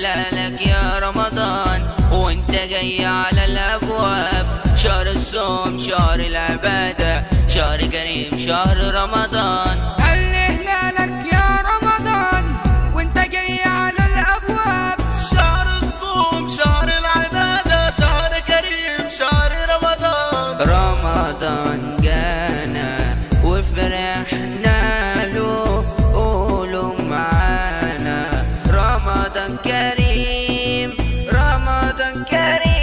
هلالك يا رمضان وانت جاي على الابواب. شهر الصوم شهر العبادة شهر كريم شهر رمضان. هل هلالك يا رمضان وانت جاي على الابواب. شهر الصوم شهر العبادة شهر كريم شهر رمضان. رمضان جانا وفرحنا له قولوا معانا رمضان كريم رمضان كريم.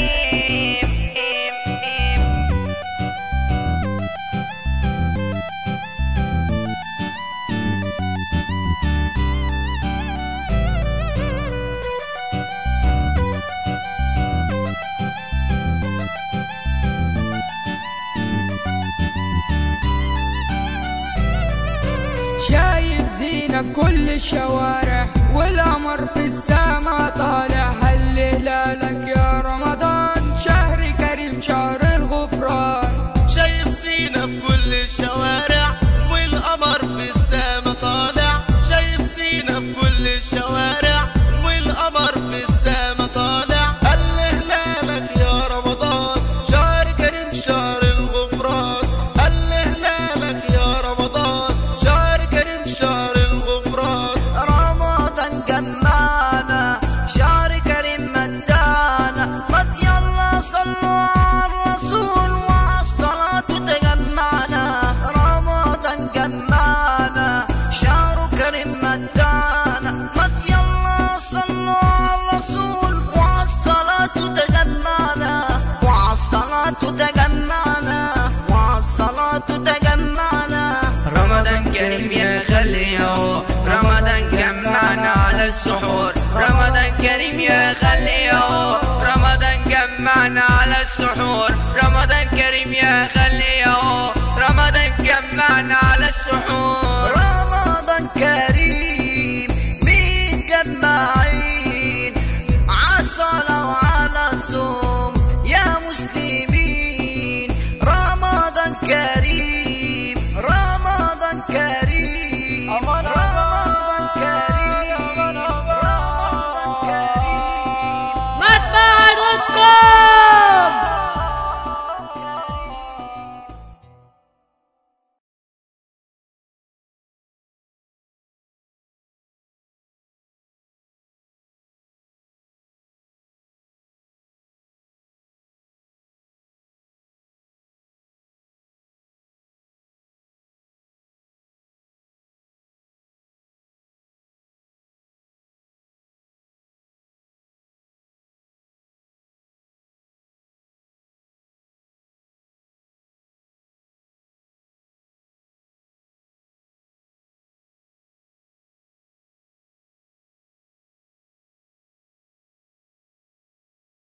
شايف زينة في كل الشوارع والقمر في السما طالع. هل هلالك يا رمضان شهر كريم شهر الغفران. شايف زينة في كل الشوارع والقمر في السما طالع. شايف زينة في كل الشوارع والقمر في السما طالع. هل هلالك يا رمضان شهر كريم شهر الغفران. هل هلالك يا رمضان شهر كريم شهر الغفران. رمضان جمعنا شهر كريم مدانا. ما يلا صلوا على الرسول وعالصلاة تجمعنا. رمضان جمعنا شهر كريم مدانا. ما يلا صلوا على الرسول وعالصلاة تجمعنا. وعالصلاة تجمعنا وعالصلاة تجمعنا. رمضان كريم يا خليه رمضان جمعنا على السحور. رمضان كريم يا خليه رمضان جمعنا على السحور. رمضان كريم يا خليه رمضان جمعنا على السحور. رمضان كريم